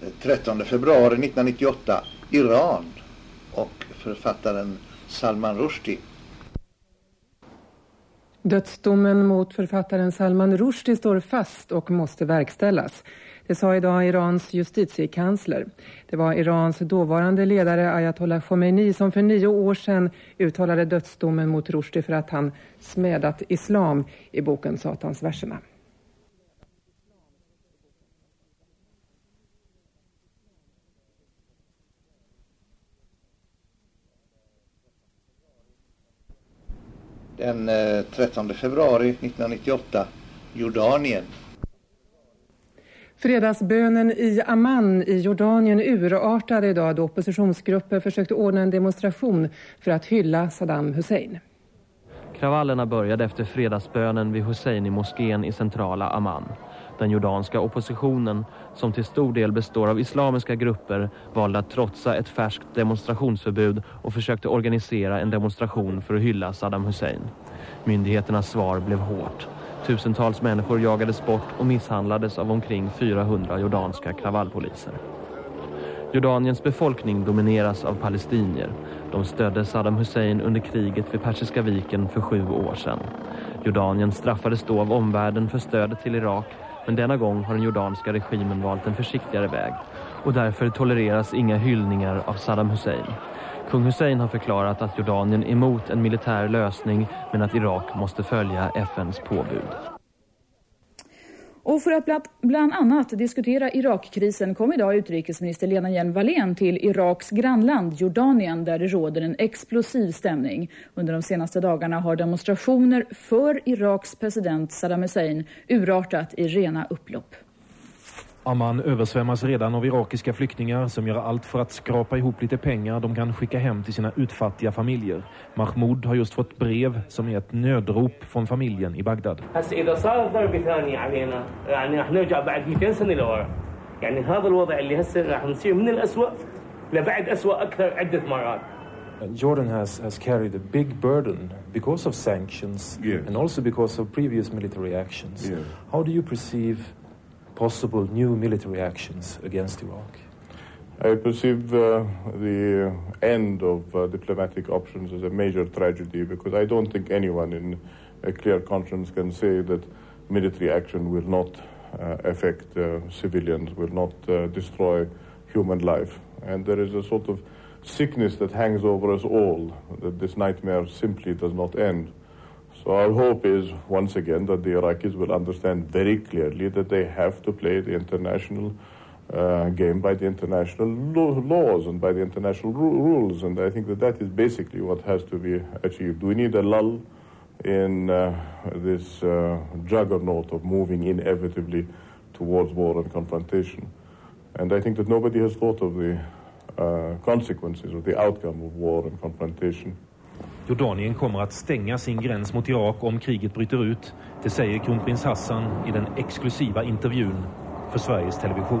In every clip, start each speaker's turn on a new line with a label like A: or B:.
A: 13 februari 1998, Iran och författaren Salman Rushdie.
B: Dödsdomen mot författaren Salman Rushdie står fast och måste verkställas. Det sa idag Irans justitiekansler. Det var Irans dåvarande ledare Ayatollah Khomeini som för 9 år sedan uttalade dödsdomen mot Rushdie för att han smädat islam i boken Satansverserna.
A: Den 13 februari 1998, Jordanien.
B: Fredagsbönen i Amman i Jordanien urartade idag då oppositionsgrupper försökte ordna en demonstration för att hylla Saddam Hussein.
C: Kravallerna började efter fredagsbönen vid Husseini-moskén i centrala Amman. Den jordanska oppositionen, som till stor del består av islamiska grupper, valde att trotsa ett färskt demonstrationsförbud och försökte organisera en demonstration för att hylla Saddam Hussein. Myndigheternas svar blev hårt. Tusentals människor jagades bort och misshandlades av omkring 400 jordanska kravallpoliser. Jordaniens befolkning domineras av palestinier. De stödde Saddam Hussein under kriget vid Persiska viken för 7 år sedan. Jordanien straffades då av omvärlden för stödet till Irak, men denna gång har den jordanska regimen valt en försiktigare väg. Och därför tolereras inga hyllningar av Saddam Hussein. Kung Hussein har förklarat att Jordanien är emot en militär lösning, men att Irak måste följa FNs påbud.
D: Och för att bland annat diskutera Irakkrisen kom idag utrikesminister Lena Hjelm-Wallén till Iraks grannland Jordanien, där det råder en explosiv stämning. Under de senaste dagarna har demonstrationer för Iraks president Saddam Hussein urartat i rena upplopp.
E: Amman översvämmas redan av irakiska flyktingar som gör allt för att skrapa ihop lite pengar de kan skicka hem till sina utfattiga familjer. Mahmoud har just fått brev som är ett nödrop från familjen i Bagdad.
F: Jordan has carried a big burden because of sanctions and also because of previous military actions. How do you perceive possible new military actions against Iraq?
G: I perceive the end of diplomatic options as a major tragedy, because I don't think anyone in a clear conscience can say that military action will not affect civilians, will not destroy human life. And there is a sort of sickness that hangs over us all, that this nightmare simply does not end. So our hope is, once again, that the Iraqis will understand very clearly that they have to play the international game by the international laws and by the international rules. And I think that is basically what has to be achieved. We need a lull in this juggernaut of moving inevitably towards war and confrontation. And I think that nobody has thought of the consequences of the outcome of war and confrontation.
E: Jordanien kommer att stänga sin gräns mot Irak om kriget bryter ut. Det säger kronprins Hassan i den exklusiva intervjun för Sveriges Television.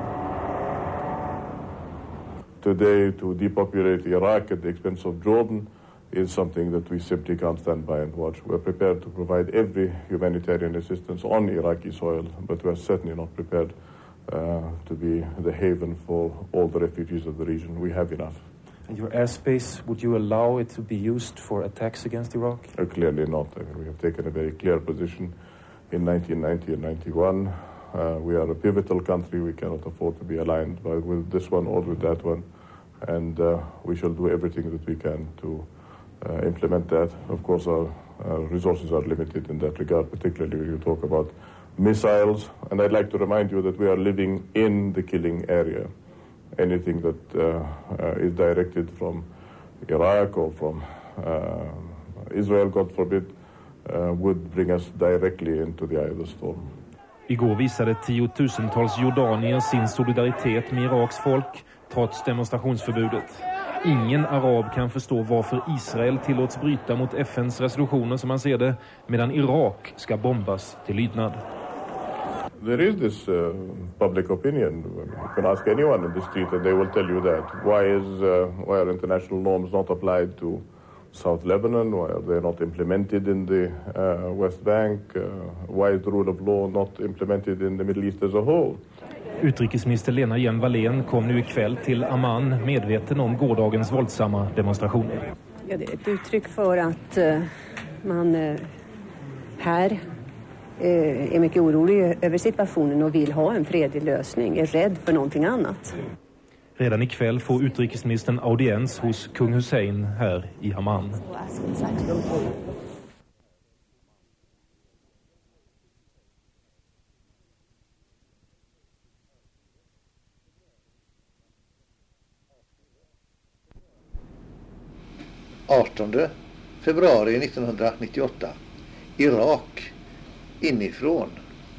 G: Today, to depopulate Iraq at the expense of Jordan is something that we simply can't stand by and watch. We're prepared to provide every humanitarian assistance on Iraqi soil, but we're certainly not prepared to be the haven for all the refugees of the region. We have enough.
F: And your airspace, would you allow it to be used for attacks against Iraq?
G: Clearly not. I mean, we have taken a very clear position in 1990 and 91. We are a pivotal country. We cannot afford to be aligned with this one or with that one. And we shall do everything that we can to implement that. Of course, our resources are limited in that regard, particularly when you talk about missiles. And I'd like to remind you that we are living in the killing area. Anything that is directed from Iraq or from Israel, God forbid, would bring us directly into the eye of the storm.
E: Igår visade tiotusentals jordanier sin solidaritet med Iraks folk trots demonstrationsförbudet. Ingen arab kan förstå varför Israel tillåts bryta mot FNs resolutioner som man ser det, medan Irak ska bombas till lydnad.
G: There is this public opinion. You can ask anyone in the street and they will tell you that. Why are international norms not applied to South Lebanon? Why are they not implemented in the West Bank? Why is the rule of law not implemented in the Middle East as a whole?
E: Utrikesminister Lena Hjelm-Wallén kom nu ikväll till Amman medveten om gårdagens våldsamma demonstrationer.
H: Ja, det är ett uttryck för att man här är mycket orolig över situationen och vill ha en fredlig lösning, är rädd för någonting annat.
E: Redan ikväll får utrikesministern audiens hos kung Hussein här i Amman.
A: Februari 1998. Irak inifrån.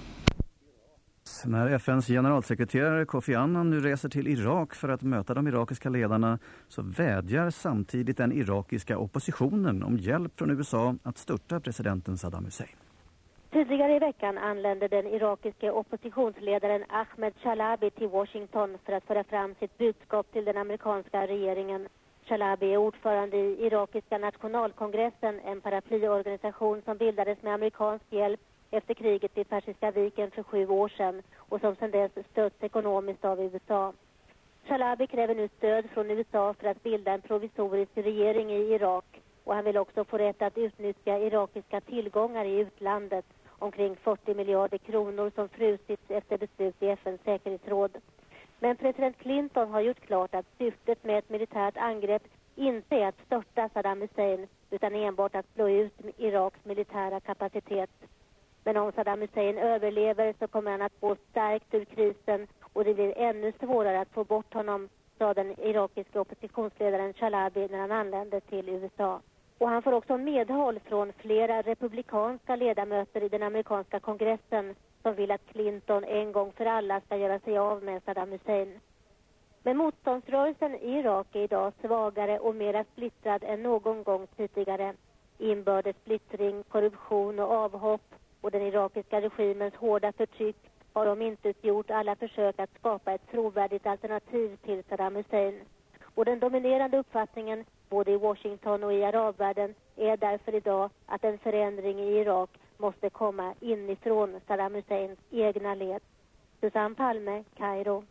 I: När FNs generalsekreterare Kofi Annan nu reser till Irak för att möta de irakiska ledarna så vädjar samtidigt den irakiska oppositionen om hjälp från USA att störta presidenten Saddam Hussein.
J: Tidigare i veckan anlände den irakiske oppositionsledaren Ahmed Chalabi till Washington för att föra fram sitt budskap till den amerikanska regeringen. Chalabi är ordförande i irakiska nationalkongressen, en paraplyorganisation som bildades med amerikansk hjälp efter kriget i Persiska viken för 7 år sedan och som sedan dess stötts ekonomiskt av USA. Chalabi kräver nu stöd från USA för att bilda en provisorisk regering i Irak och han vill också få rätt att utnyttja irakiska tillgångar i utlandet, omkring 40 miljarder kronor som frusits efter beslut i FNs säkerhetsråd. Men president Clinton har gjort klart att syftet med ett militärt angrepp inte är att störta Saddam Hussein utan enbart att slå ut Iraks militära kapacitet. Men om Saddam Hussein överlever så kommer han att gå stärkt ur krisen och det blir ännu svårare att få bort honom, sa den irakiska oppositionsledaren Chalabi när han anlände till USA. Och han får också medhåll från flera republikanska ledamöter i den amerikanska kongressen som vill att Clinton en gång för alla ska göra sig av med Saddam Hussein. Men motståndsrörelsen i Irak är idag svagare och mera splittrad än någon gång tidigare. Inbördes splittring, korruption och avhopp och den irakiska regimens hårda förtryck har omintetgjort alla försök att skapa ett trovärdigt alternativ till Saddam Hussein. Och den dominerande uppfattningen både i Washington och i arabvärlden är därför idag att en förändring i Irak måste komma inifrån Saddam Husseins egna led. Susanne Palme, Kairo.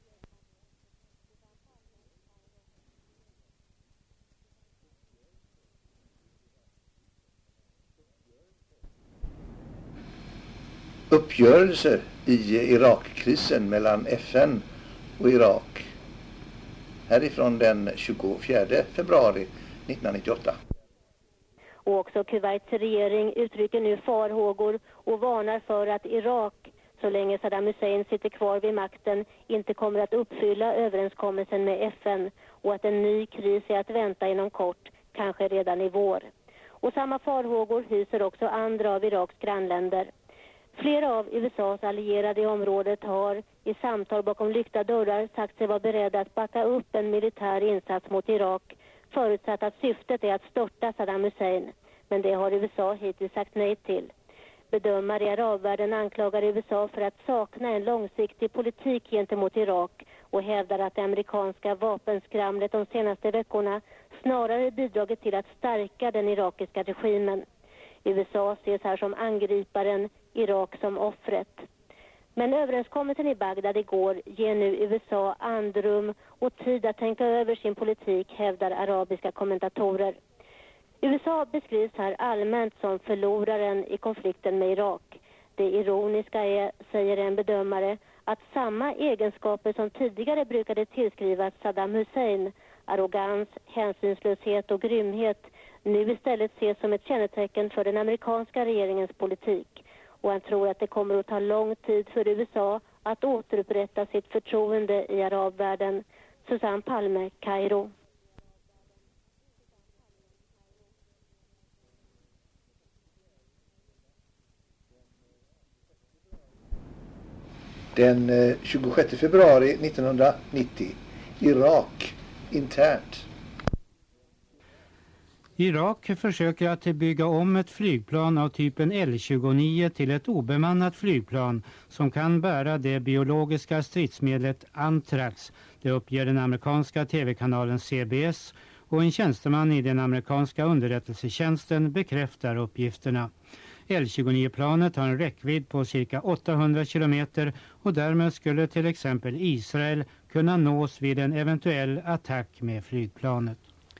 A: Uppgörelser i Irakkrisen mellan FN och Irak. Härifrån den 24 februari 1998.
J: Och också Kuwaits regering uttrycker nu farhågor och varnar för att Irak, så länge Saddam Hussein sitter kvar vid makten, inte kommer att uppfylla överenskommelsen med FN och att en ny kris är att vänta inom kort, kanske redan i vår. Och samma farhågor hyser också andra av Iraks grannländer. Flera av USAs allierade i området har i samtal bakom lyckta dörrar sagt sig vara beredda att backa upp en militär insats mot Irak, förutsatt att syftet är att störta Saddam Hussein. Men det har USA hittills sagt nej till. Bedömare i arabvärlden anklagar USA för att sakna en långsiktig politik gentemot Irak och hävdar att det amerikanska vapenskramlet de senaste veckorna snarare bidragit till att stärka den irakiska regimen. USA ses här som angriparen, Irak som offret. Men överenskommelsen i Bagdad igår ger nu USA andrum och tid att tänka över sin politik, hävdar arabiska kommentatorer. USA beskrivs här allmänt som förloraren i konflikten med Irak. Det ironiska är, säger en bedömare, att samma egenskaper som tidigare brukade tillskrivas Saddam Hussein, arrogans, hänsynslöshet och grymhet, nu istället ses som ett kännetecken för den amerikanska regeringens politik. Och han tror att det kommer att ta lång tid för USA att återupprätta sitt förtroende i arabvärlden. Susanne Palme, Kairo.
A: Den 26 februari 1990. Irak internt.
K: Irak försöker att bygga om ett flygplan av typen L-29 till ett obemannat flygplan som kan bära det biologiska stridsmedlet Anthrax. Det uppger den amerikanska tv-kanalen CBS och en tjänsteman i den amerikanska underrättelsetjänsten bekräftar uppgifterna. L-29-planet har en räckvidd på cirka 800 kilometer och därmed skulle till exempel Israel kunna nås vid en eventuell attack med flygplanet.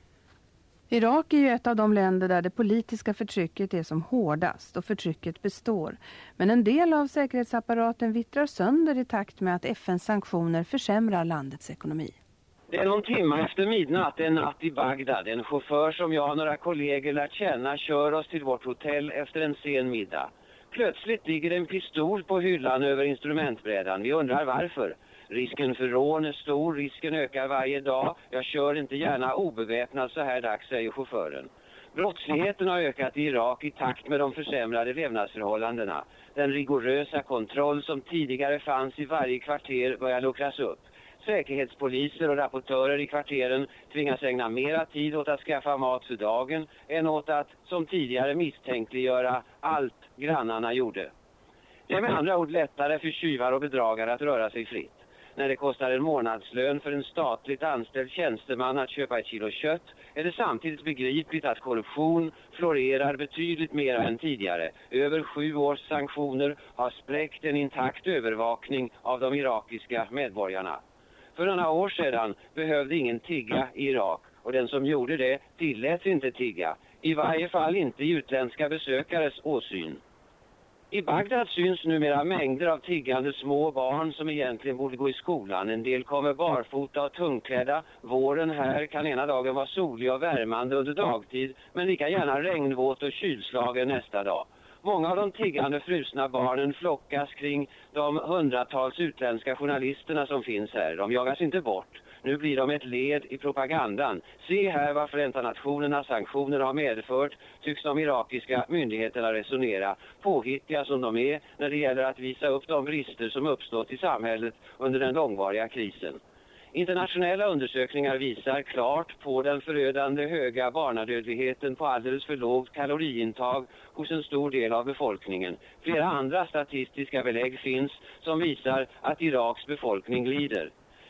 L: Irak är ju ett av de länder där det politiska förtrycket är som hårdast och förtrycket består. Men en del av säkerhetsapparaten vittrar sönder i takt med att FN:s sanktioner försämrar landets ekonomi.
M: Det är någon timme efter midnatt, en natt i Bagdad. En chaufför som jag och några kollegor lärt känna kör oss till vårt hotell efter en sen middag. Plötsligt ligger en pistol på hyllan över instrumentbrädan. Vi undrar varför. Risken för rån är stor, risken ökar varje dag. Jag kör inte gärna obeväpnad så här dags, säger chauffören. Brottsligheten har ökat i Irak i takt med de försämrade levnadsförhållandena. Den rigorösa kontroll som tidigare fanns i varje kvarter börjar luckras upp. Säkerhetspoliser och rapportörer i kvarteren tvingas ägna mera tid åt att skaffa mat för dagen än åt att, som tidigare, misstänkliggöra allt grannarna gjorde. Det är med andra ord lättare för tjuvar och bedragare att röra sig fritt. När det kostar en månadslön för en statligt anställd tjänsteman att köpa ett kilo kött är det samtidigt begripligt att korruption florerar betydligt mer än tidigare. Över 7 års sanktioner har spräckt en intakt övervakning av de irakiska medborgarna. För några år sedan behövde ingen tigga i Irak och den som gjorde det tilläts inte tigga. I varje fall inte i utländska besökares åsyn. I Bagdad syns numera mängder av tiggande små barn som egentligen borde gå i skolan. En del kommer barfota och tungklädda. Våren här kan ena dagen vara solig och värmande under dagtid, men lika gärna regnvåt och kylslagen nästa dag. Många av de tiggande frusna barnen flockas kring de hundratals utländska journalisterna som finns här. De jagas inte bort. Nu blir de ett led i propagandan. Se här vad Förenta Nationernas sanktioner har medfört, tycks de irakiska myndigheterna resonera. Påhittiga som de är när det gäller att visa upp de brister som uppstått i samhället under den långvariga krisen. Internationella undersökningar visar klart på den förödande höga barnadödligheten på alldeles för lågt kaloriintag hos en stor del av befolkningen. Flera andra statistiska belägg finns som visar att Iraks befolkning lider.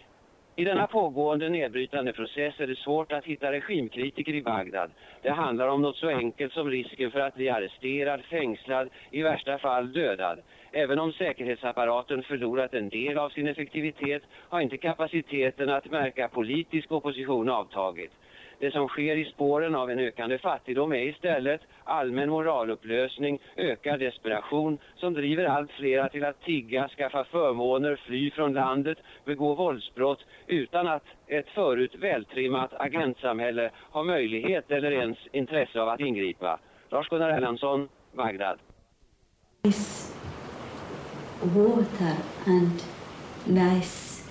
M: I denna pågående nedbrytande process är det svårt att hitta regimkritiker i Bagdad. Det handlar om något så enkelt som risken för att bli arresterad, fängslad, i värsta fall dödad. Även om säkerhetsapparaten förlorat en del av sin effektivitet har inte kapaciteten att märka politisk opposition avtagit. Det som sker i spåren av en ökande fattigdom är istället allmän moralupplösning, ökad desperation som driver allt fler till att tigga, skaffa förmåner, fly från landet, begå våldsbrott utan att ett förut vältrimmat agentsamhälle har möjlighet eller ens intresse av att ingripa. Lars-Gunnar Erlandsson, Bagdad.
N: Water and nice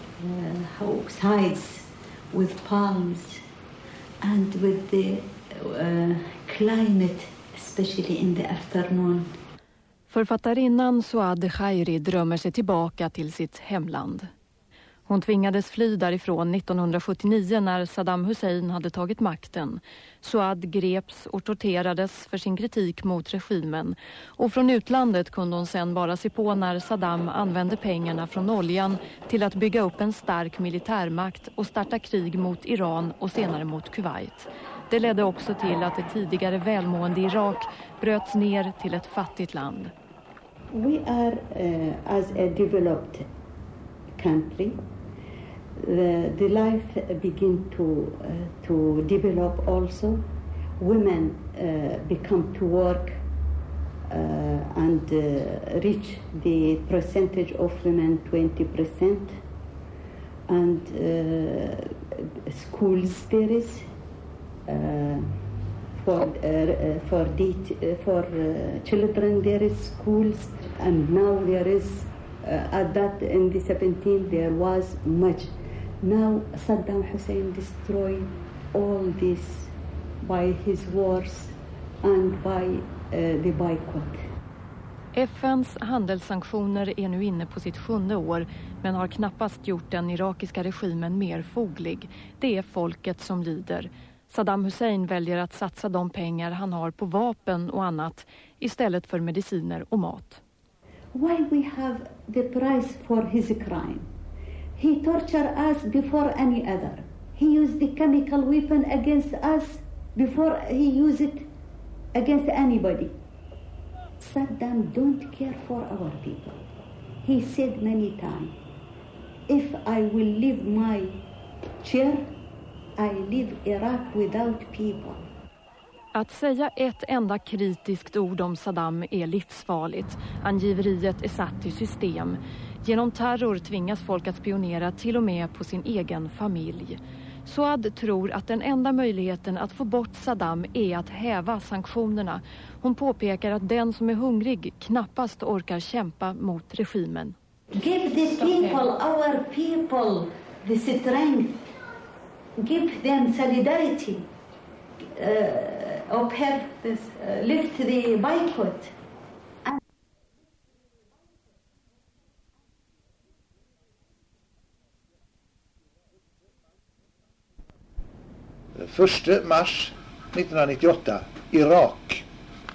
N: sides with palms and with the climate, especially in the afternoon.
O: Författarinnan Suad Khairi drömmer sig tillbaka till sitt hemland. Hon tvingades fly därifrån 1979 när Saddam Hussein hade tagit makten. Suad greps och torterades för sin kritik mot regimen. Och från utlandet kunde hon sedan bara se på när Saddam använde pengarna från oljan till att bygga upp en stark militärmakt och starta krig mot Iran och senare mot Kuwait. Det ledde också till att det tidigare välmående Irak bröts ner till ett fattigt land.
N: We are as a developed country. The life begin to develop also. Women become to work and reach the percentage of women 20%. And schools there is for children there is schools, and now there is at that in the 17 there was much. Now Saddam Hussein destroyed all this by his wars and by the boycott.
O: FNs handelssanktioner är nu inne på sitt 7:e år men har knappast gjort den irakiska regimen mer foglig. Det är folket som lider. Saddam Hussein väljer att satsa de pengar han har på vapen och annat istället för mediciner och mat.
N: Why we have the price for his crime? He tortured us before any other. He used the chemical weapon against us before he used it against anybody. Saddam don't care for our people. He said many times, if I will leave my chair, I leave Iraq without people.
O: Att säga ett enda kritiskt ord om Saddam är livsfarligt. Angiveriet är satt i system. Genom terror tvingas folk att spionera till och med på sin egen familj. Suad tror att den enda möjligheten att få bort Saddam är att häva sanktionerna. Hon påpekar att den som är hungrig knappast orkar kämpa mot regimen.
N: Give the people, our people, the strength. Give them solidarity. Uphelp this, lift the boycott.
A: Första mars 1998, Irak.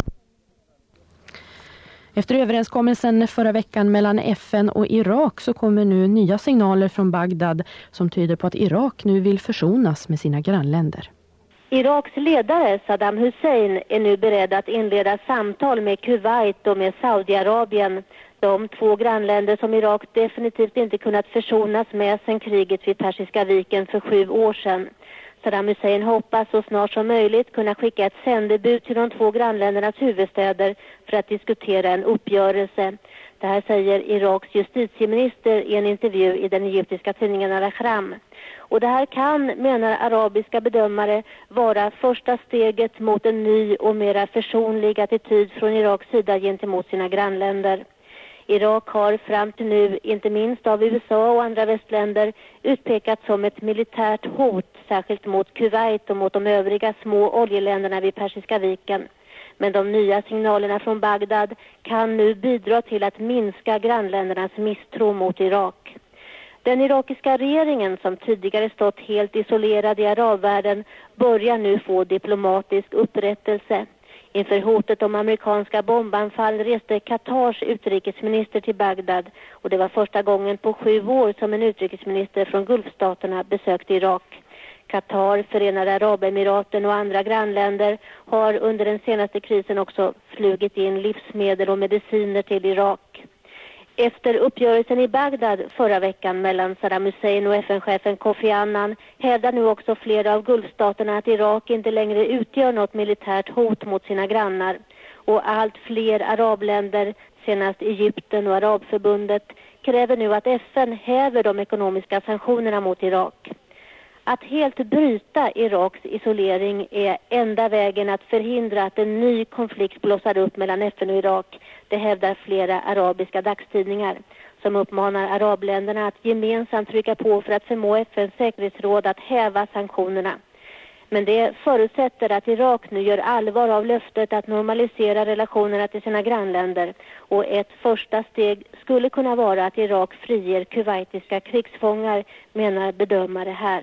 P: Efter överenskommelsen förra veckan mellan FN och Irak så kommer nu nya signaler från Bagdad som tyder på att Irak nu vill försonas med sina grannländer.
J: Iraks ledare Saddam Hussein är nu beredd att inleda samtal med Kuwait och med Saudiarabien. De två grannländer som Irak definitivt inte kunnat försonas med sedan kriget vid Persiska viken för 7 år sedan. Saddam Hussein hoppas så snart som möjligt kunna skicka ett sändebud till de två grannländernas huvudstäder för att diskutera en uppgörelse. Det här säger Iraks justitieminister i en intervju i den egyptiska tidningen Al-Ahram. Och det här kan, menar arabiska bedömare, vara första steget mot en ny och mera försonlig attityd från Iraks sida gentemot sina grannländer. Irak har fram till nu, inte minst av USA och andra västländer, utpekats som ett militärt hot, särskilt mot Kuwait och mot de övriga små oljeländerna vid Persiska viken. Men de nya signalerna från Bagdad kan nu bidra till att minska grannländernas misstro mot Irak. Den irakiska regeringen, som tidigare stått helt isolerad i arabvärlden, börjar nu få diplomatisk upprättelse. Inför hotet om amerikanska bombanfall reste Katars utrikesminister till Bagdad, och det var första gången på 7 år som en utrikesminister från Gulfstaterna besökte Irak. Qatar, Förenade Arabemiraten och andra grannländer har under den senaste krisen också flugit in livsmedel och mediciner till Irak. Efter uppgörelsen i Bagdad förra veckan mellan Saddam Hussein och FN-chefen Kofi Annan hävdar nu också flera av Gulfstaterna att Irak inte längre utgör något militärt hot mot sina grannar. Och allt fler arabländer, senast Egypten och Arabförbundet, kräver nu att FN häver de ekonomiska sanktionerna mot Irak. Att helt bryta Iraks isolering är enda vägen att förhindra att en ny konflikt blossar upp mellan FN och Irak. Det hävdar flera arabiska dagstidningar som uppmanar arabländerna att gemensamt trycka på för att förmå FNs säkerhetsråd att häva sanktionerna. Men det förutsätter att Irak nu gör allvar av löftet att normalisera relationerna till sina grannländer. Och ett första steg skulle kunna vara att Irak friger kuwaitiska krigsfångar, menar bedömare här.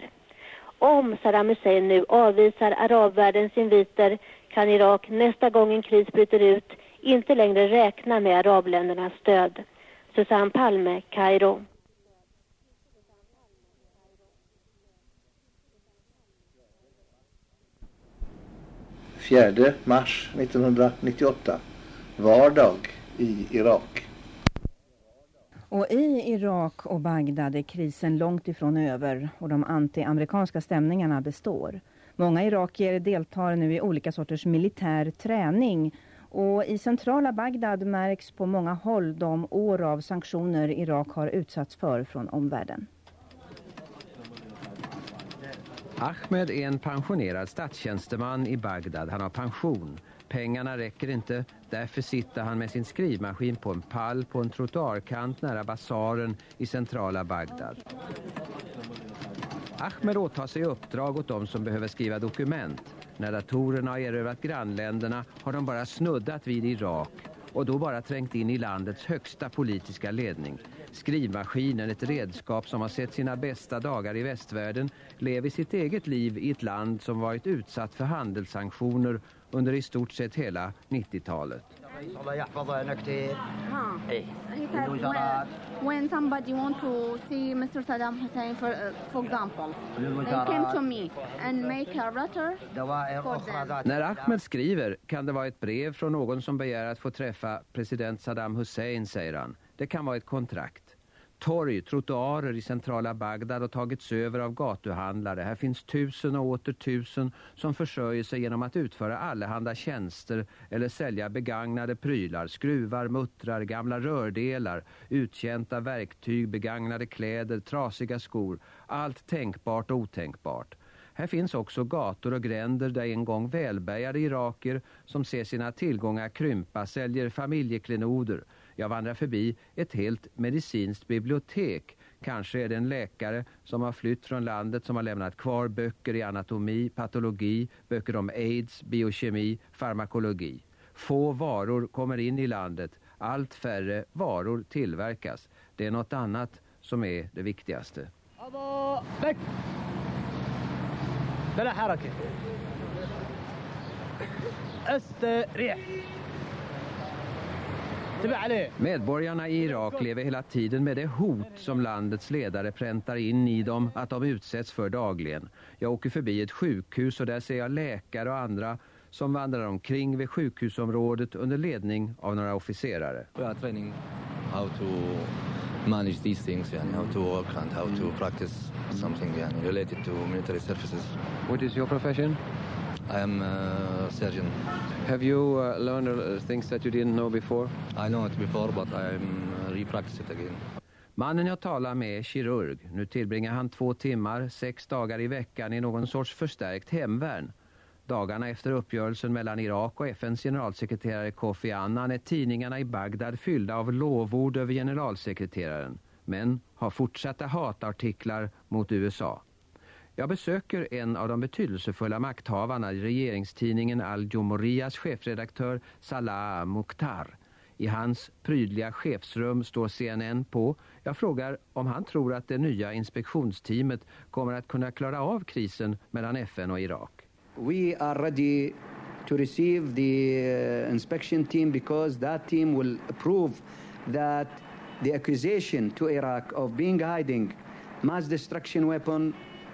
J: Om Saddam Hussein nu avvisar arabvärldens inviter kan Irak nästa gång en kris bryter ut inte längre räkna med arabländernas stöd. Susanne Palme, Kairo.
A: Fjärde mars 1998, vardag i Irak.
Q: Och i Irak och Bagdad är krisen långt ifrån över och de anti-amerikanska stämningarna består. Många irakier deltar nu i olika sorters militär träning och i centrala Bagdad märks på många håll de år av sanktioner Irak har utsatts för från omvärlden.
R: Ahmed är en pensionerad statstjänsteman i Bagdad. Han har pension. Pengarna räcker inte, därför sitter han med sin skrivmaskin på en pall på en trottoarkant nära basaren i centrala Bagdad. Ahmed åtar sig uppdrag åt de som behöver skriva dokument. När datorerna har erövrat grannländerna har de bara snuddat vid Irak och då bara trängt in i landets högsta politiska ledning. Skrivmaskinen, ett redskap som har sett sina bästa dagar i västvärlden, lever sitt eget liv i ett land som varit utsatt för handelssanktioner under i stort sett hela 90-talet.
S: He said when somebody want to see Mr. Saddam Hussein, for example, they came to me and make a letter for them.
R: När Ahmed skriver kan det vara ett brev från någon som begär att få träffa president Saddam Hussein, säger han. Det kan vara ett kontrakt. Torg, trottoarer i centrala Bagdad har tagits över av gatuhandlare. Här finns 1000 och åter 1000 som försörjer sig genom att utföra allehanda tjänster eller sälja begagnade prylar, skruvar, muttrar, gamla rördelar, uttjänta verktyg, begagnade kläder, trasiga skor. Allt tänkbart och otänkbart. Här finns också gator och gränder där en gång välbärgade iraker som ser sina tillgångar krympa säljer familjeklenoder. Jag vandrar förbi ett helt medicinskt bibliotek. Kanske är det en läkare som har flytt från landet som har lämnat kvar böcker i anatomi, patologi, böcker om AIDS, biokemi, farmakologi. Få varor kommer in i landet. Allt färre varor tillverkas. Det är något annat som är det viktigaste.
T: بلا حركة استريح.
R: Medborgarna i Irak lever hela tiden med det hot som landets ledare präntar in i dem att de utsätts för dagligen. Jag åker förbi ett sjukhus och där ser jag läkare och andra som vandrar omkring vid sjukhusområdet under ledning av några officerare.
U: We are training how to manage these things and how to work and how to practice something related to military services.
R: What is your profession?
U: I am a surgeon.
R: Have you learned things that you didn't know before?
U: I know it before, but I'm re-practice it again.
R: Mannen jag talar med är kirurg. Nu tillbringar han 2 timmar, 6 dagar i veckan i någon sorts förstärkt hemvärn. Dagarna efter uppgörelsen mellan Irak och FNs generalsekreterare Kofi Annan är tidningarna i Bagdad fyllda av lovord över generalsekreteraren, men har fortsatta hatartiklar mot USA. Jag besöker en av de betydelsefulla makthavarna i regeringstidningen Al-Jumhuriyas chefredaktör Salah Mukhtar. I hans prydliga chefsrum står CNN på. Jag frågar om han tror att det nya inspektionsteamet kommer att kunna klara av krisen mellan FN och Irak.
V: We are ready to receive the inspection team because that team will prove that the accusation to Iraq of being hiding mass destruction weapon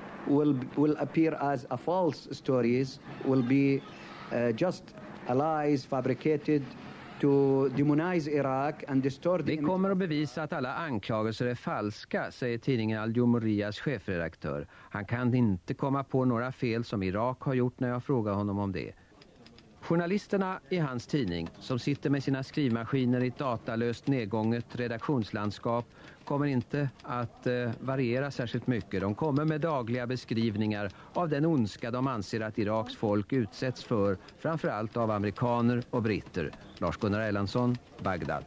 V: will appear as a false stories, will be just lies fabricated to demonize Iraq and distort the...
R: Vi kommer att bevisa att alla anklagelser är falska, säger tidningen Al-Jumhuriyas chefredaktör. Han kan inte komma på några fel som Irak har gjort när jag frågar honom om det. Journalisterna i hans tidning, som sitter med sina skrivmaskiner i ett datalöst nedgånget redaktionslandskap, kommer inte att variera särskilt mycket. De kommer med dagliga beskrivningar av den ondska de anser att Iraks folk utsätts för, framförallt av amerikaner och britter. Lars-Gunnar Erlandsson, Bagdad.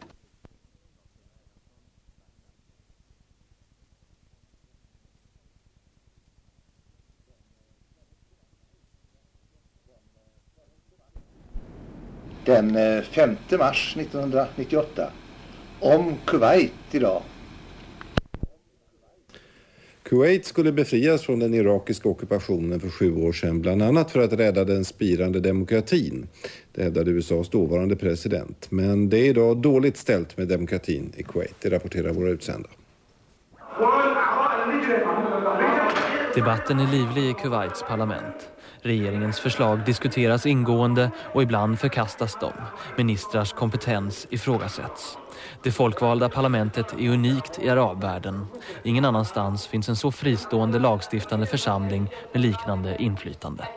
A: Den 5 mars 1998 om Kuwait idag.
W: Kuwait skulle befrias från den irakiska ockupationen för 7 år sedan, bland annat för att rädda den spirande demokratin. Det hävdade USAs dåvarande president. Men det är idag dåligt ställt med demokratin i Kuwait, det rapporterar våra utsända.
C: Debatten är livlig i Kuwaits parlament. Regeringens förslag diskuteras ingående och ibland förkastas de. Ministrars kompetens ifrågasätts. Det folkvalda parlamentet är unikt i arabvärlden. Ingen annanstans finns en så fristående lagstiftande församling med liknande inflytande.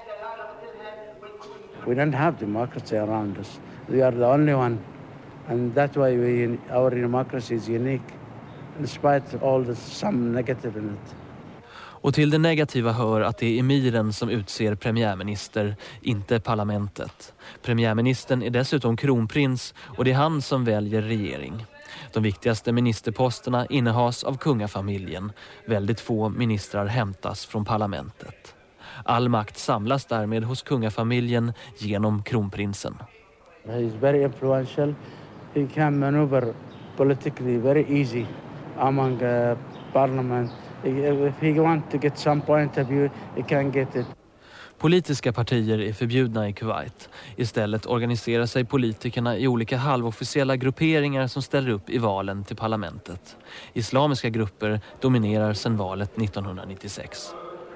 X: We don't have democracy around us. We are the only one. And that's why our democracy is unique. Despite all some negative in it.
C: Och till det negativa hör att det är emiren som utser premiärminister, inte parlamentet. Premiärministern är dessutom kronprins och det är han som väljer regering. De viktigaste ministerposterna innehas av kungafamiljen. Väldigt få ministrar hämtas från parlamentet. All makt samlas därmed hos kungafamiljen genom kronprinsen.
X: He is very influential. He can maneuver politically very easy among parliament. If he wants to get some point of view, he can get it.
C: Politiska partier är förbjudna i Kuwait. Istället organiserar sig politikerna i olika halvofficiella grupperingar som ställer upp i valen till parlamentet. Islamiska grupper dominerar sedan valet 1996.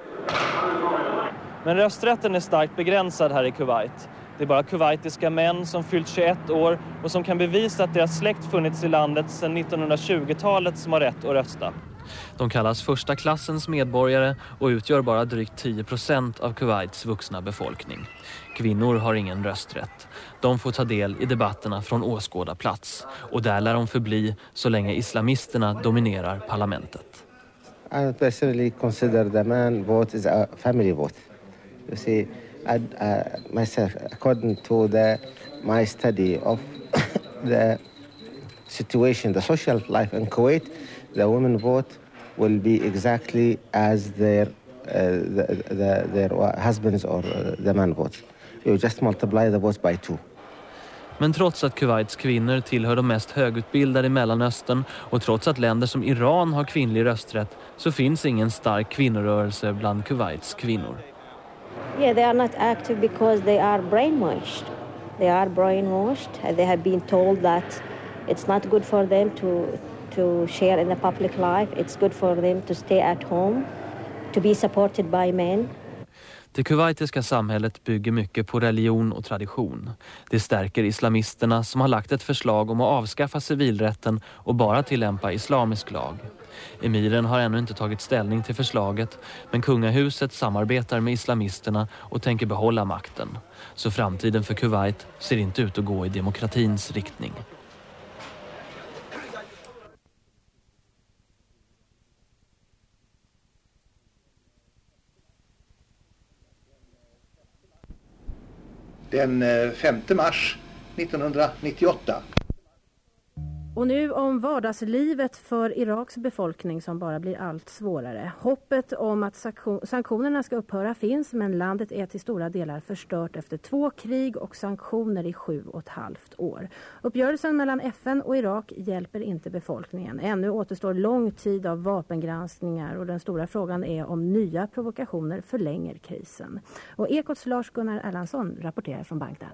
B: Men rösträtten är starkt begränsad här i Kuwait. Det är bara kuwaitiska män som fyllt 21 år och som kan bevisa att deras släkt funnits i landet sedan 1920-talet som har rätt att rösta.
C: De kallas första klassens medborgare och utgör bara drygt 10% av Kuwaits vuxna befolkning. Kvinnor har ingen rösträtt. De får ta del i debatterna från åskådarplats och där lär de förbli så länge islamisterna dominerar parlamentet.
D: I personally consider the man vote is a family vote. You see, myself, according to my study of the situation, the social life in Kuwait, the women vote will be exactly as their husbands or the man votes. You just multiply the votes by 2.
C: Men trots att Kuwaits kvinnor tillhör de mest högutbildade i Mellanöstern och trots att länder som Iran har kvinnlig rösträtt så finns ingen stark kvinnorörelse bland Kuwaits kvinnor.
J: Yeah, they are not active because they are brainwashed. They are brainwashed. They have been told that it's not good for them to share in the public life. It's good for them to stay at home, to be supported by men.
C: Det kuwaitiska samhället bygger mycket på religion och tradition. Det stärker islamisterna som har lagt ett förslag om att avskaffa civilrätten och bara tillämpa islamisk lag. Emiren har ännu inte tagit ställning till förslaget, men kungahuset samarbetar med islamisterna och tänker behålla makten. Så framtiden för Kuwait ser inte ut att gå i demokratins riktning.
A: Den 5 mars 1998.
F: Och nu om vardagslivet för Iraks befolkning som bara blir allt svårare. Hoppet om att sanktionerna ska upphöra finns, men landet är till stora delar förstört efter 2 krig och sanktioner i 7,5 år. Uppgörelsen mellan FN och Irak hjälper inte befolkningen. Ännu återstår lång tid av vapengranskningar och den stora frågan är om nya provokationer förlänger krisen. Och Ekots Lars-Gunnar Erlandsson rapporterar från Bagdad.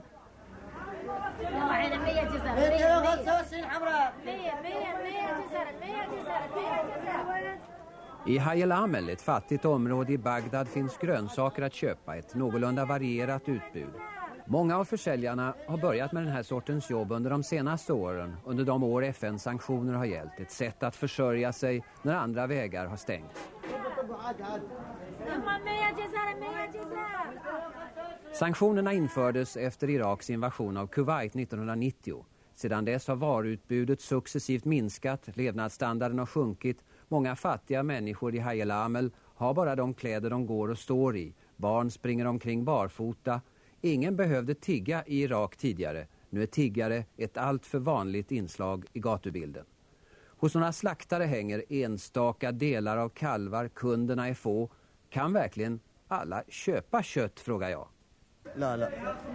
R: I Hayy al-Amel, ett fattigt område i Bagdad, finns grönsaker att köpa, ett någorlunda varierat utbud. Många av försäljarna har börjat med den här sortens jobb under de senaste åren, under de år FN-sanktioner har gällt. Ett sätt att försörja sig när andra vägar har stängts. Sanktionerna infördes efter Iraks invasion av Kuwait 1990. Sedan dess har varuutbudet successivt minskat, levnadsstandarden har sjunkit. Många fattiga människor i Hayy al-Amel har bara de kläder de går och står i. Barn springer omkring barfota. Ingen behövde tigga i Irak tidigare. Nu är tiggare ett allt för vanligt inslag i gatubilden. Hos några slaktare hänger enstaka delar av kalvar, kunderna är få. Kan verkligen alla köpa kött, frågar jag.
G: لا لا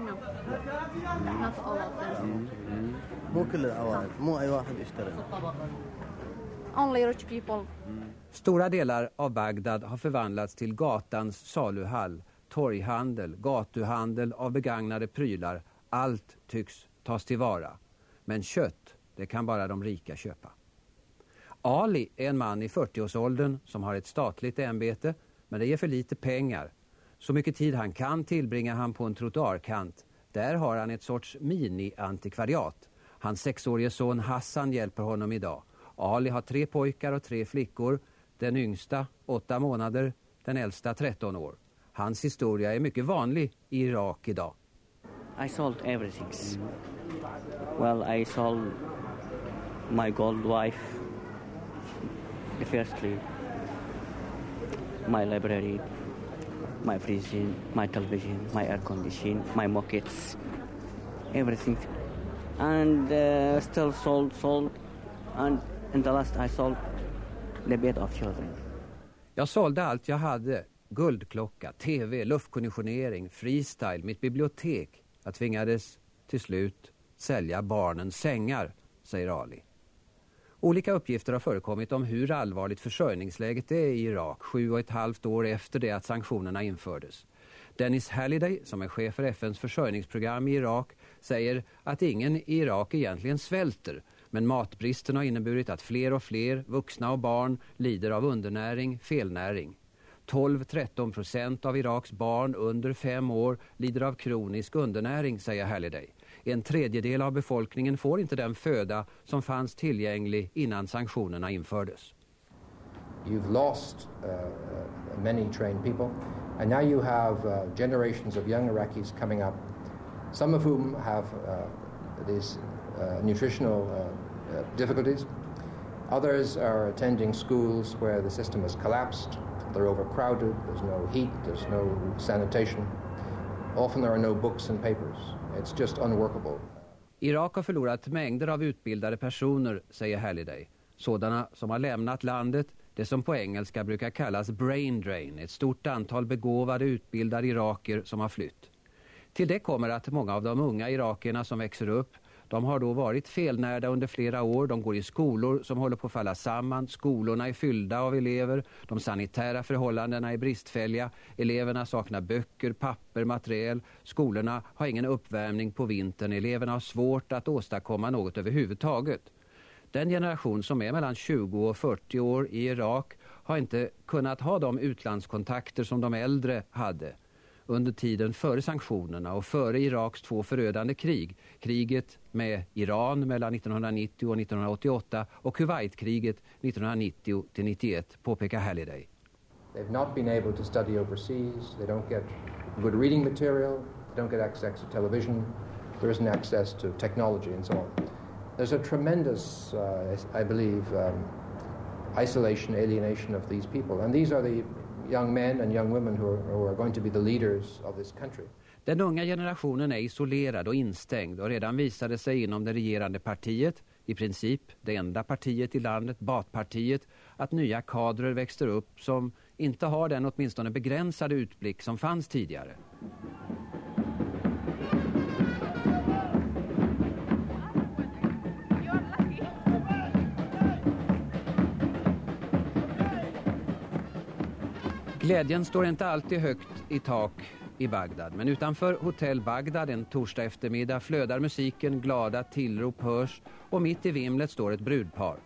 G: مو كل العوائل مو أي واحد يشتري.
S: Only rich people.
R: Stora delar av Bagdad har förvandlats till gatans saluhall, torghandel, gatuhandel av begagnade prylar. Allt tycks tas tillvara. Men kött, det kan bara de rika köpa. Ali är en man i 40-årsåldern som har ett statligt ämbete, men det ger för lite pengar. Så mycket tid han kan tillbringar han på en trottoarkant. Där har han ett sorts mini-antikvariat. Hans 6-årige son Hassan hjälper honom idag. Ali har 3 pojkar och 3 flickor. Den yngsta 8 månader, den äldsta 13 år. Hans historia är mycket vanlig i Irak idag.
Y: I sold everything. Well, I sold my gold wife. Firstly, my library, my fridge, my television, my air condition, my mockets, everything. And still sold. And in the last I sold the bed of children.
R: Jag sålde allt jag hade. Guldklocka, tv, luftkonditionering, freestyle, mitt bibliotek. Jag tvingades till slut sälja barnens sängar, säger Ali. Olika uppgifter har förekommit om hur allvarligt försörjningsläget är i Irak 7,5 år efter det att sanktionerna infördes. Dennis Halliday, som är chef för FNs försörjningsprogram i Irak, säger att ingen i Irak egentligen svälter. Men matbristen har inneburit att fler och fler vuxna och barn lider av undernäring, felnäring. 12-13% av Iraks barn under 5 år lider av kronisk undernäring, säger Halliday. 1/3 av befolkningen får inte den föda som fanns tillgänglig innan sanktionerna infördes.
E: You've lost many trained people, and now you have generations of young Iraqis coming up, some of whom have these nutritional difficulties. Others are attending schools where the system has collapsed. They're overcrowded, there's no heat, there's no sanitation. Often there are no books and papers. It's just unworkable.
R: Irak har förlorat mängder av utbildade personer, säger Halliday. Sådana som har lämnat landet, det som på engelska brukar kallas brain drain, ett stort antal begåvade utbildade iraker som har flytt. Till det kommer att många av de unga irakierna som växer upp, de har då varit felnärda under flera år. De går i skolor som håller på att falla samman. Skolorna är fyllda av elever. De sanitära förhållandena är bristfälliga. Eleverna saknar böcker, papper, materiel. Skolorna har ingen uppvärmning på vintern. Eleverna har svårt att åstadkomma något överhuvudtaget. Den generation som är mellan 20 och 40 år i Irak har inte kunnat ha de utlandskontakter som de äldre hade. Under tiden före sanktionerna och före Iraks 2 förödande krig, kriget med Iran mellan 1990 och 1988 och Kuwaitkriget 1990-91, påpekar Halliday.
E: They've not been able to study overseas, they don't get good reading material, they don't get access to television, there isn't access to technology and so on. There's a tremendous, I believe, isolation, alienation of these people, and these are the young men and young women who are going to be the leaders of this country.
R: Den unga generationen är isolerad och instängd och redan visade sig inom det regerande partiet, i princip det enda partiet i landet, Baathpartiet, att nya kadrer växer upp som inte har den åtminstone begränsade utblick som fanns tidigare. Glädjen står inte alltid högt i tak i Bagdad, men utanför hotell Bagdad en torsdag eftermiddag flödar musiken, glada tillrop hörs och mitt i vimlet står ett brudpar.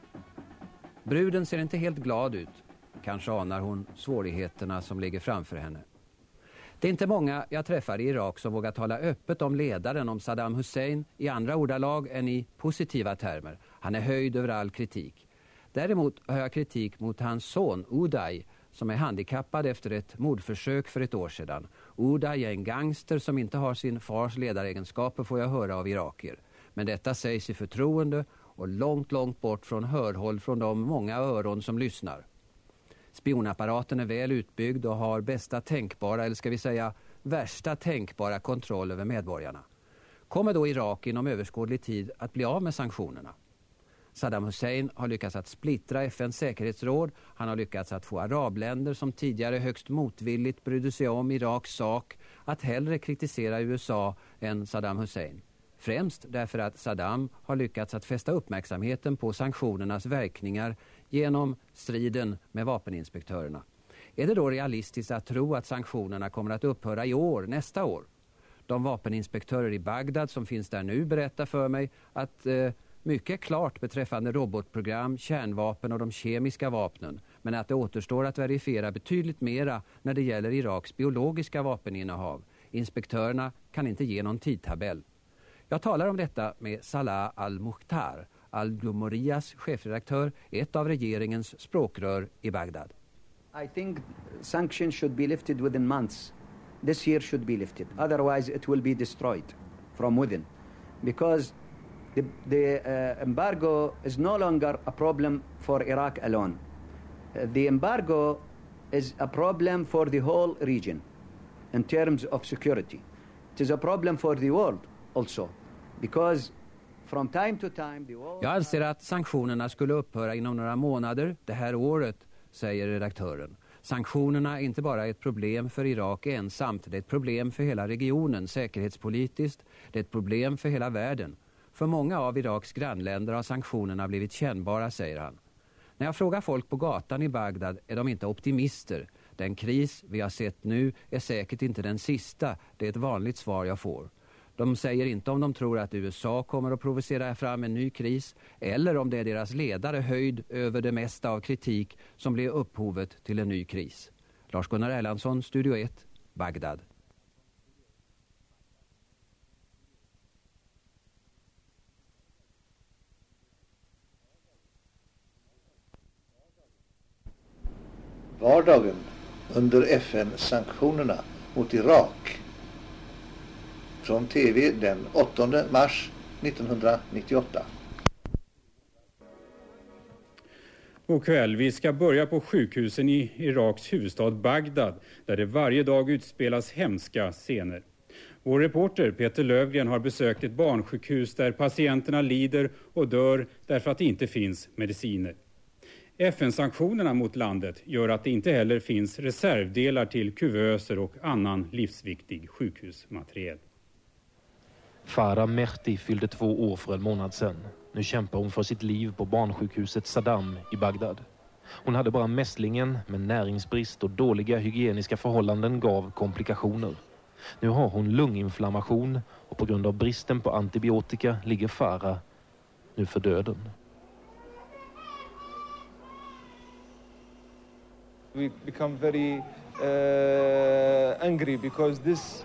R: Bruden ser inte helt glad ut. Kanske anar hon svårigheterna som ligger framför henne. Det är inte många jag träffar i Irak som vågar tala öppet om ledaren, om Saddam Hussein, i andra ordalag än i positiva termer. Han är höjd över all kritik. Däremot har jag kritik mot hans son Uday, som är handikappad efter ett mordförsök för ett år sedan. Uday är en gangster som inte har sin fars ledaregenskaper, får jag höra av irakier. Men detta sägs i förtroende och långt, långt bort från hörhåll från de många öron som lyssnar. Spionapparaten är väl utbyggd och har bästa tänkbara, eller ska vi säga värsta tänkbara kontroll över medborgarna. Kommer då Irak inom överskådlig tid att bli av med sanktionerna? Saddam Hussein har lyckats att splittra FNs säkerhetsråd. Han har lyckats att få arabländer som tidigare högst motvilligt brydde sig om Iraks sak att hellre kritisera USA än Saddam Hussein. Främst därför att Saddam har lyckats att fästa uppmärksamheten på sanktionernas verkningar genom striden med vapeninspektörerna. Är det då realistiskt att tro att sanktionerna kommer att upphöra i år, nästa år? De vapeninspektörer i Bagdad som finns där nu berättar för mig att mycket är klart beträffande robotprogram, kärnvapen och de kemiska vapnen, men att det återstår att verifiera betydligt mera när det gäller Iraks biologiska vapeninnehav. Inspektörerna kan inte ge någon tidtabell. Jag talar om detta med Salah Al-Mukhtar, Al-Glumorias chefredaktör, ett av regeringens språkrör i Bagdad.
V: I think sanctions should be lifted within months. This year should be lifted. Otherwise it will be destroyed from within. Because the embargo is no longer a problem for Iraq alone. The embargo is a problem for the whole region in terms of security. It is a problem for the world also. Because from time to time the world...
R: Jag anser att sanktionerna skulle upphöra inom några månader det här året, säger redaktören. Sanktionerna är inte bara ett problem för Irak ensamt, det är ett problem för hela regionen säkerhetspolitiskt, det är ett problem för hela världen. För många av Iraks grannländer har sanktionerna blivit kännbara, säger han. När jag frågar folk på gatan i Bagdad är de inte optimister. Den kris vi har sett nu är säkert inte den sista. Det är ett vanligt svar jag får. De säger inte om de tror att USA kommer att provocera fram en ny kris eller om det är deras ledare höjd över det mesta av kritik som blir upphovet till en ny kris. Lars-Gunnar Erlandsson, Studio 1, Bagdad.
A: Vardagen under FN-sanktionerna mot Irak. Från TV den 8 mars 1998.
H: God kväll. Vi ska börja på sjukhusen i Iraks huvudstad Bagdad där det varje dag utspelas hemska scener. Vår reporter Peter Lövgren har besökt ett barnsjukhus där patienterna lider och dör därför att det inte finns mediciner. FN-sanktionerna mot landet gör att det inte heller finns reservdelar till kuvöser och annan livsviktig sjukhusmateriel.
C: Farah Mehdi fyllde 2 år för en månad sedan. Nu kämpar hon för sitt liv på barnsjukhuset Saddam i Bagdad. Hon hade bara mässlingen, men näringsbrist och dåliga hygieniska förhållanden gav komplikationer. Nu har hon lunginflammation och på grund av bristen på antibiotika ligger Farah nu för döden.
I: We become very angry because this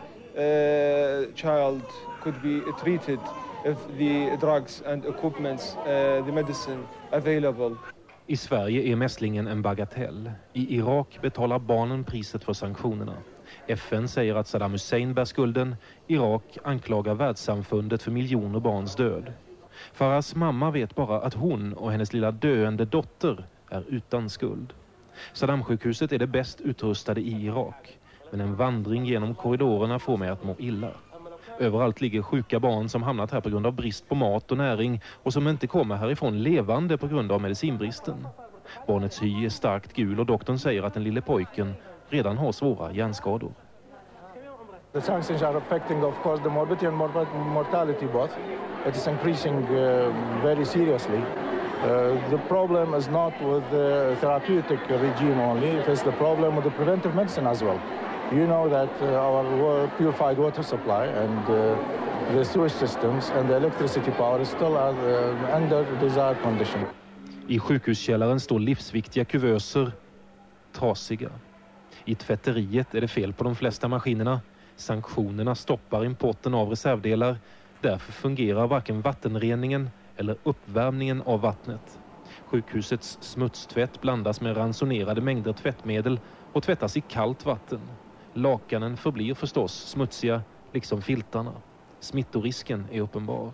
I: child could be treated if the drugs and equipments, the medicine available.
C: I Sverige är mässlingen en bagatell. I Irak betalar barnen priset för sanktionerna. FN säger att Saddam Hussein bär skulden. Irak anklagar världssamfundet för miljoner barns död. Farahs mamma vet bara att hon och hennes lilla döende dotter är utan skuld. Saddam-sjukhuset är det bäst utrustade i Irak. Men en vandring genom korridorerna får mig att må illa. Överallt ligger sjuka barn som hamnat här på grund av brist på mat och näring och som inte kommer härifrån levande på grund av medicinbristen. Barnets hy är starkt gul och doktorn säger att den lille pojken redan har svåra hjärnskador.
K: The sanctions are affecting, of course, the morbidity and mortality both. It is increasing very seriously. The problem is not with the therapeutic regime only, it is the problem with the preventive medicine as well. You know that our purified water supply and the sewage systems and the electricity power is still under desired condition.
C: I sjukhuskällaren står livsviktiga kuvöser trasiga. I tvätteriet är det fel på de flesta maskinerna. Sanktionerna stoppar importen av reservdelar. Därför fungerar varken vattenreningen eller uppvärmningen av vattnet. Sjukhusets smutstvätt blandas med ransonerade mängder tvättmedel och tvättas i kallt vatten. Lakanen förblir förstås smutsiga, liksom filtarna. Smittorisken är uppenbar.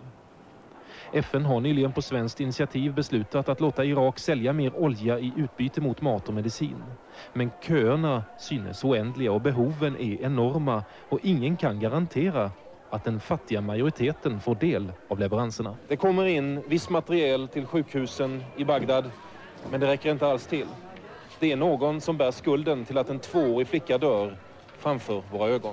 C: FN har nyligen på svenskt initiativ beslutat att låta Irak sälja mer olja i utbyte mot mat och medicin. Men köerna synes oändliga och behoven är enorma och ingen kan garantera att den fattiga majoriteten får del av leveranserna. Det kommer in viss materiel till sjukhusen i Bagdad, men det räcker inte alls till. Det är någon som bär skulden till att en 2-årig flicka dör framför våra ögon.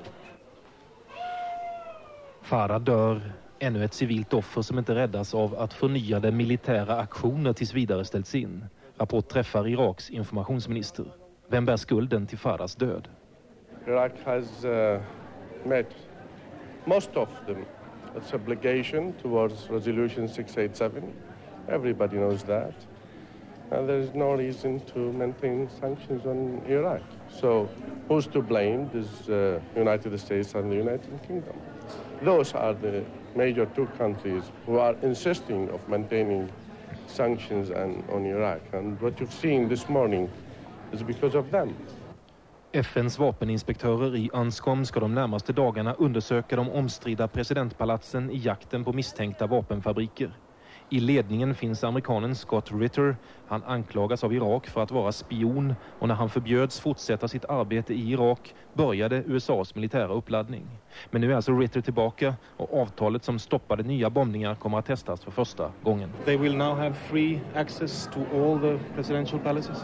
C: Farah dör, ännu ett civilt offer som inte räddas av att förnyade militära aktioner tills vidare ställts in. Rapport träffar Iraks informationsminister. Vem bär skulden till Farahs död?
L: Iraq has met most of them its obligation towards resolution 687. Everybody knows that. And there is no reason to maintain sanctions on Iraq. So who's to blame? This United States and the United Kingdom. Those are the major 2 countries who are insisting of maintaining sanctions on Iraq. And what you've seen this morning is because of them.
C: FNs vapeninspektörer i Anscom ska de närmaste dagarna undersöka de omstridda presidentpalatsen i jakten på misstänkta vapenfabriker. I ledningen finns amerikanen Scott Ritter. Han anklagas av Irak för att vara spion och när han förbjöds fortsätta sitt arbete i Irak började USAs militära uppladdning. Men nu är alltså Ritter tillbaka och avtalet som stoppade nya bombningar kommer att testas för första gången. They will now have free access to all the presidential palaces?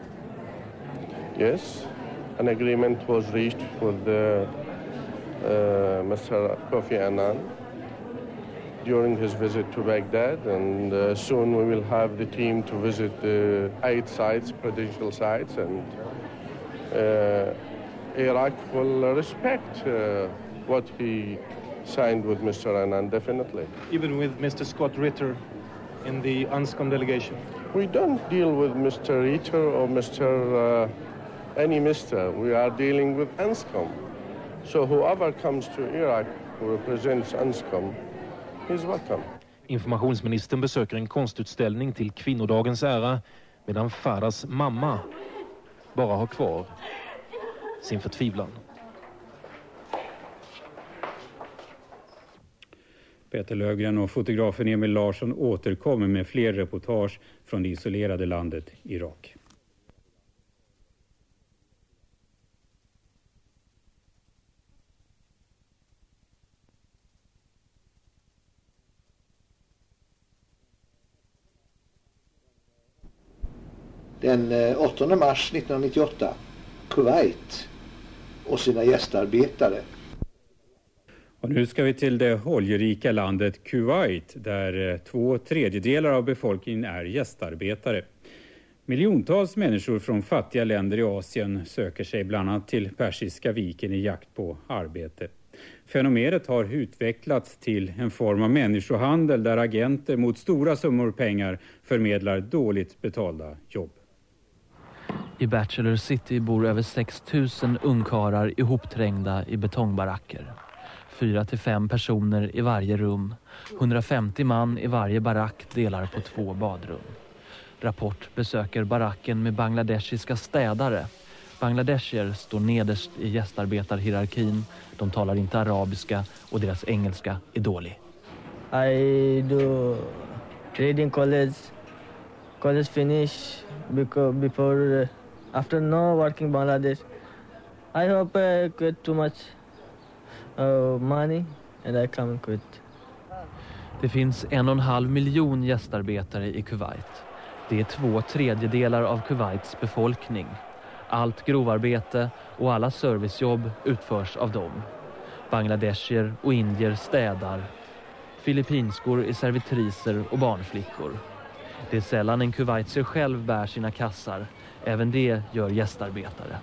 L: Yes, an agreement was reached with Mr. Kofi Annan during his visit to Baghdad, and soon we will have the team to visit the 8 sites, presidential sites, and Iraq will respect what he signed with Mr. Annan, definitely.
I: Even with Mr. Scott Ritter in the UNSCOM delegation?
L: We don't deal with Mr. Ritter or any Mr. We are dealing with UNSCOM. So whoever comes to Iraq who represents UNSCOM is welcome.
M: Informationsministern besöker en konstutställning till kvinnodagens ära medan Farahs mamma bara har kvar sin förtvivlan.
H: Peter Löfgren och fotografen Emil Larsson återkommer med fler reportage från det isolerade landet Irak.
A: Den 8 mars 1998, Kuwait och sina gästarbetare.
H: Och nu ska vi till det oljerika landet Kuwait där 2/3 av befolkningen är gästarbetare. Miljontals människor från fattiga länder i Asien söker sig bland annat till Persiska viken i jakt på arbete. Fenomenet har utvecklats till en form av människohandel där agenter mot stora summor pengar förmedlar dåligt betalda jobb.
C: I Bachelor City bor över 6 000 ungkarlar ihopträngda i betongbaracker. 4 till 5 personer i varje rum. 150 man i varje barack delar på 2 badrum. Rapport besöker baracken med bangladeshiska städare. Bangladeshier står nederst i gästarbetarhierarkin. De talar inte arabiska och deras engelska är dålig.
N: I do reading college finish before after no working Bangladesh. I hope I get too much money and I come quit.
C: Det finns 1,5 miljon gästarbetare i Kuwait. Det är 2/3 av Kuwaits befolkning. Allt grovarbete och alla servicejobb utförs av dem. Bangladeshier och indier städar. Filippinskor är servitriser och barnflickor. Det är sällan en kuwaitier själv bär sina kassar. Även det gör gästarbetare.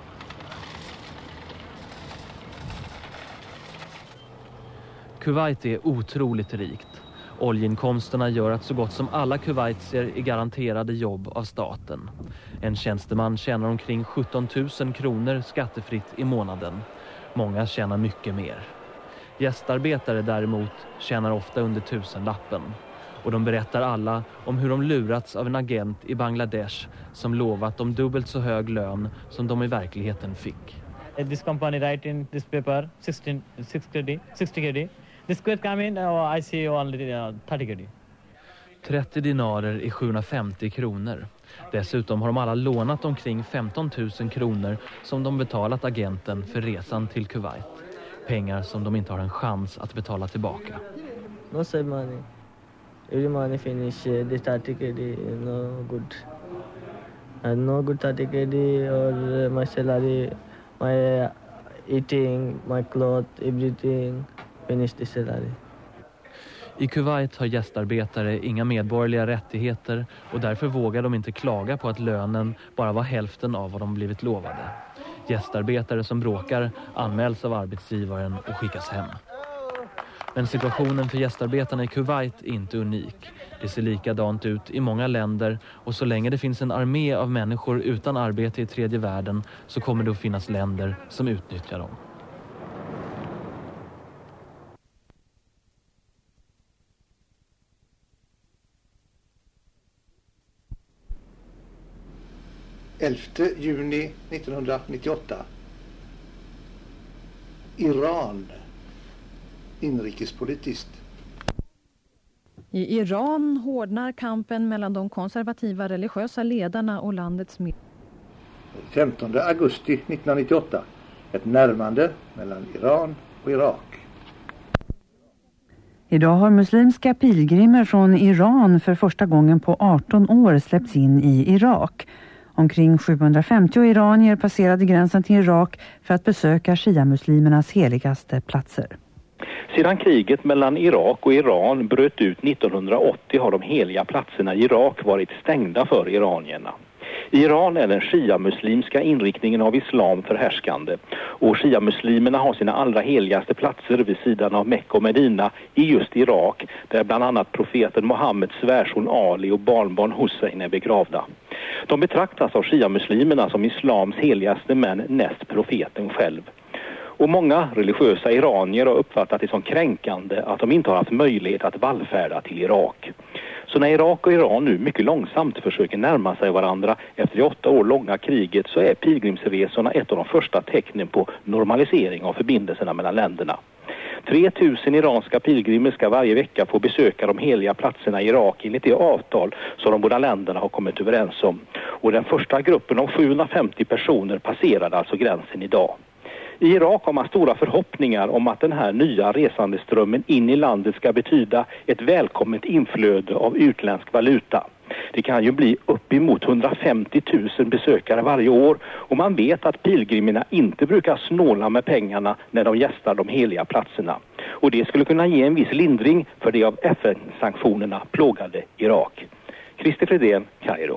C: Kuwait är otroligt rikt. Oljeinkomsterna gör att så gott som alla kuwaitier är garanterade jobb av staten. En tjänsteman tjänar omkring 17 000 kronor skattefritt i månaden. Många tjänar mycket mer. Gästarbetare däremot tjänar ofta under 1000-lappen. Och de berättar alla om hur de lurats av en agent i Bangladesh som lovat dem dubbelt så hög lön som de i verkligheten fick.
O: This company write in this paper 60 KD. This could come in, I see only 30 KD.
C: 30 dinarer är 750 kronor. Dessutom har de alla lånat omkring 15 000 kronor som de betalat agenten för resan till Kuwait. Pengar som de inte har en chans att betala tillbaka.
N: No save money. Every money finish the 30 KD, no good. And no good 30 KD or my salary, my eating, my clothes, everything.
C: I Kuwait har gästarbetare inga medborgerliga rättigheter och därför vågar de inte klaga på att lönen bara var hälften av vad de blivit lovade. Gästarbetare som bråkar anmäls av arbetsgivaren och skickas hem. Men situationen för gästarbetarna i Kuwait är inte unik. Det ser likadant ut i många länder och så länge det finns en armé av människor utan arbete i tredje världen så kommer det att finnas länder som utnyttjar dem.
A: Juni 1998. Iran. Inrikespolitiskt.
P: I Iran hårdnar kampen mellan de konservativa religiösa ledarna och landets
A: 15 augusti 1998. Ett närmande mellan Iran och Irak.
Q: Idag har muslimska pilgrimer från Iran för första gången på 18 år släppts in i Irak. Omkring 750 iranier passerade gränsen till Irak för att besöka shia-muslimernas heligaste platser.
Z: Sedan kriget mellan Irak och Iran bröt ut 1980 har de heliga platserna i Irak varit stängda för iranierna. I Iran är den shia-muslimska inriktningen av islam förhärskande och shia-muslimerna har sina allra heligaste platser vid sidan av Mekka och Medina i just Irak, där bland annat profeten Mohammeds svärson Ali och barnbarn Hussein är begravda. De betraktas av shia-muslimerna som islams heligaste män näst profeten själv. Och många religiösa iranier har uppfattat det som kränkande att de inte har haft möjlighet att vallfärda till Irak. Så när Irak och Iran nu mycket långsamt försöker närma sig varandra efter det 8 år långa kriget, så är pilgrimsresorna ett av de första tecknen på normalisering av förbindelserna mellan länderna. 3000 iranska pilgrimer ska varje vecka få besöka de heliga platserna i Irak enligt det avtal som de båda länderna har kommit överens om. Och den första gruppen om 750 personer passerade alltså gränsen idag. I Irak har man stora förhoppningar om att den här nya resandeströmmen in i landet ska betyda ett välkommet inflöde av utländsk valuta. Det kan ju bli uppemot 150 000 besökare varje år och man vet att pilgrimerna inte brukar snåla med pengarna när de gästar de heliga platserna. Och det skulle kunna ge en viss lindring för det av FN-sanktionerna plågade Irak. Christer Fredén, Kairo.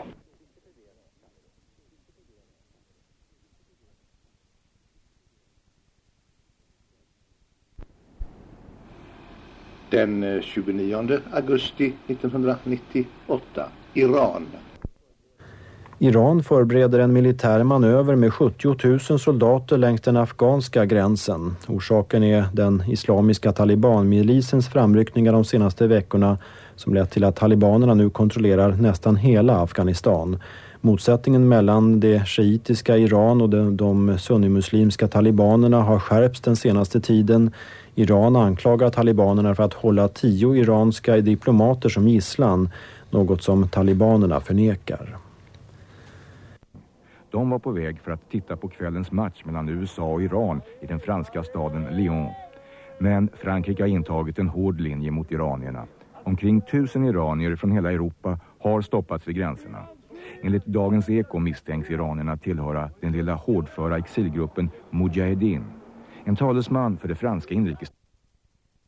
A: Den 29 augusti 1998, Iran.
B: Iran förbereder en militär manöver med 70 000 soldater längs den afghanska gränsen. Orsaken är den islamiska talibanmilisens framryckningar de senaste veckorna som lett till att talibanerna nu kontrollerar nästan hela Afghanistan. Motsättningen mellan det shiitiska Iran och de sunnimuslimska talibanerna har skärpts den senaste tiden. Iran anklagar talibanerna för att hålla 10 iranska diplomater som gisslan, något som talibanerna förnekar.
D: De var på väg för att titta på kvällens match mellan USA och Iran i den franska staden Lyon. Men Frankrike har intagit en hård linje mot iranierna. Omkring 1000 iranier från hela Europa har stoppats vid gränserna. Enligt Dagens Eko misstänks iranierna tillhöra den lilla hårdföra exilgruppen Mujahedin. En talesman för det franska inrikes